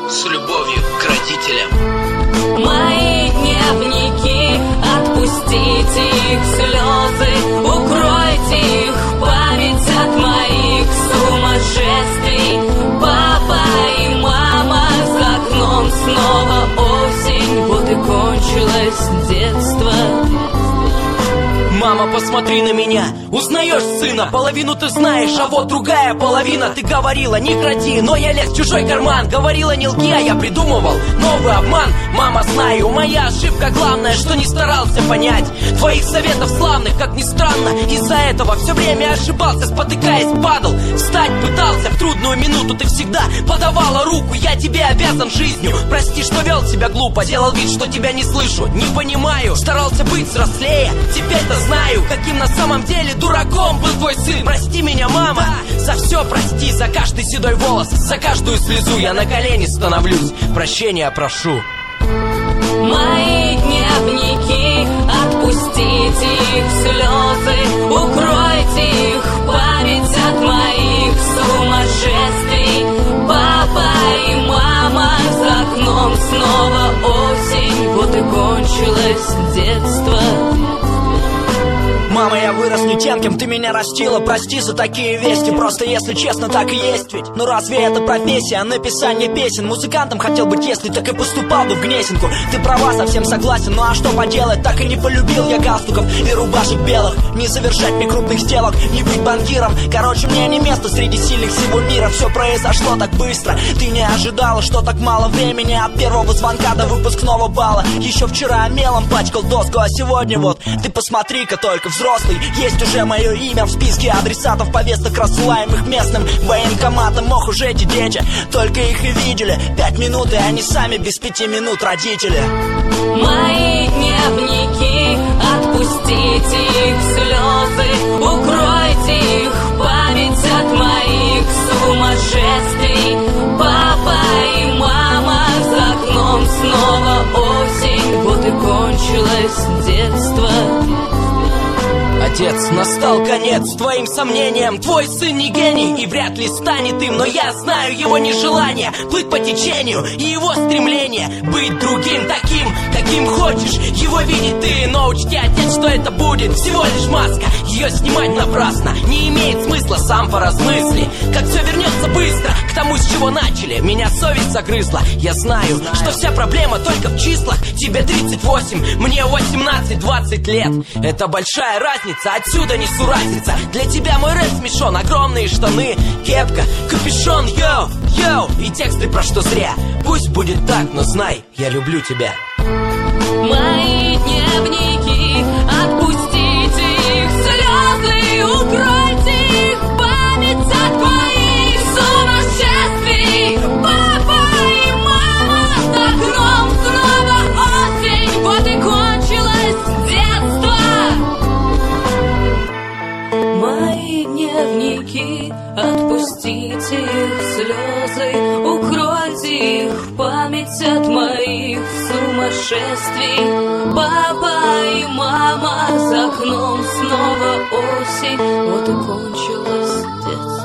С любовью к родителям. Мои дневники, отпустите их слезы, укройте их память от моих сумасшествий. Папа и мама, за окном снова осень, вот и кончилось детство. Мама, посмотри на меня, узнаешь сына, половину ты знаешь, а вот другая половина. Ты говорила, не кради, но я лез в чужой карман. Говорила, не лги, а я придумывал новый обман. Мама, знаю, моя ошибка главная, что не старался понять твоих советов славных, как ни странно. Из-за этого все время ошибался, спотыкаясь, падал. Встать пытался в трудную минуту, ты всегда подавала руку. Я тебе обязан жизнью, прости, что вел себя глупо, делал вид, что тебя не слышу, не понимаю. Старался быть взрослее, теперь-то знаю, каким на самом деле дураком был твой сын. Прости меня, мама, за все прости, за каждый седой волос, за каждую слезу. Я на колени становлюсь, прощения прошу. Мои дневники, отпустите их слезы, укройте их память от моих сумасшествий. Папа и мама, за окном снова осень, вот и кончилось детство. Мама, я вырос не тем, кем ты меня растила. Прости за такие вести, просто если честно, так и есть ведь. Ну разве это профессия, написание песен? Музыкантом хотел быть, если так и поступал бы в Гнесинку. Ты права, совсем согласен, ну а что поделать? Так и не полюбил я галстуков и рубашек белых. Не совершать мне крупных сделок, не быть банкиром. Короче, мне не место среди сильных всего мира. Все произошло так быстро, ты не ожидала, что так мало времени от первого звонка до выпускного балла. Еще вчера мелом пачкал доску, а сегодня вот ты посмотри-ка только, взрослый. Есть уже мое имя в списке адресатов повесток, рассылаемых местным военкоматом. Ох уж эти дети, только их и видели 5 минут, и они сами без 5 минут родители. Мои дневники, отпустите их слезы, укройте их память от моих сумасшествий. Папа и мама, за окном снова осень, вот и кончилось детство. Отец, настал конец твоим сомнениям. Твой сын не гений и вряд ли станет им, но я знаю его нежелание плыть по течению и его стремление быть другим, таким, каким хочешь его видеть ты. Но учти, отец, что это будет всего лишь маска. Ее снимать напрасно не имеет смысла, сам поразмысли, как все вернется быстро к тому, с чего начали. Меня совесть загрызла, я знаю, что вся проблема только в числах. Тебе 38, мне 18-20 лет. Это большая разница, отсюда не суразится. Для тебя мой рэп смешон, огромные штаны, кепка, капюшон, йоу, йоу. И тексты про что зря, пусть будет так, но знай, я люблю тебя. Мои дневники, отпустите их слезы, укройте их память от моих сумасшествий. Папа и мама, за окном снова осень, вот и кончилось детство. Мои дневники, отпустите их слезы, укройте их память от моих сумасшествий. Папа и мама, за окном снова осень, вот и кончилось детство.